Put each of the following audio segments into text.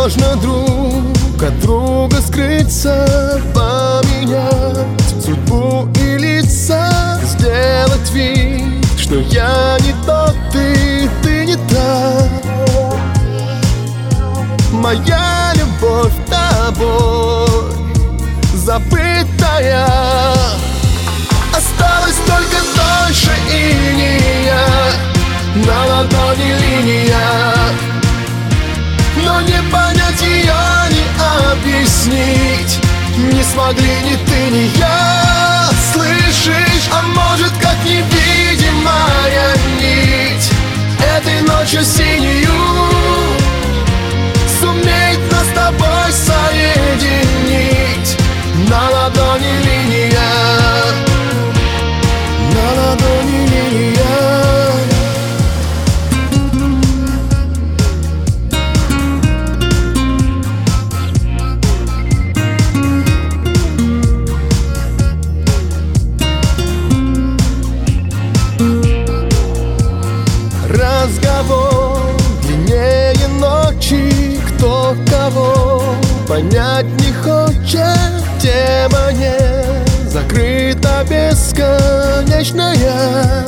Можно друг от друга скрыться, поменять судьбу и лица, сделать вид, что я не тот, ты не та. Моя любовь тобой забытая, осталась только дольше иния, на ладони линия, но не понять ее, не объяснить не смогли ни ты, ни я. Слышишь, а может, как невидимая нить этой ночью синюю сумеет нас с тобой соединить. На ладони линия, на ладони линия. Разговор длиннее ночи, кто кого понять не хочет. Тема не закрыта, бесконечная.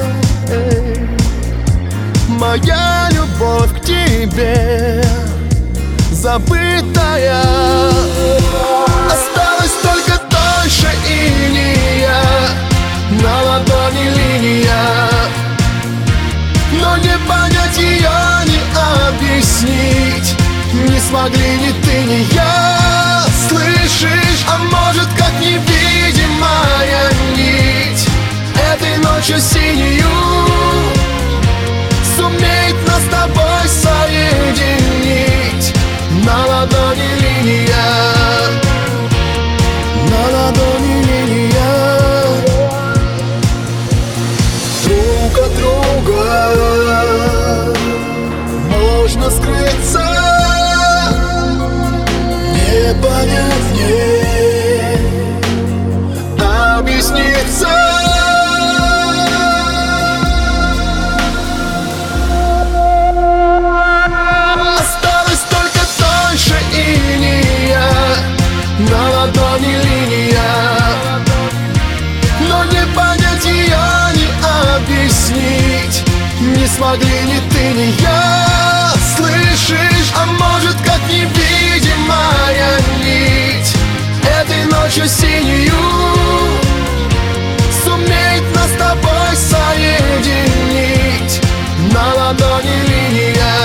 Моя любовь к тебе забытая, осталась только дольше иния, на ладони линия, но не понять ее, не объяснить не смогли ни ты, ни я. Слышишь, а может, как невидимая нить этой ночью синюю сумеет нас с тобой соединить. На ладони линия, на ладони линия. Друг от друга можно скрыться, не понять, не объясниться. Осталось только дольше иния, на ладони линия, но не понять ее, не объяснить не смогли ни ты, ни я. Слышишь, а может, как невидимая нить этой ночью синюю сумеет нас с тобой соединить. На ладони линия,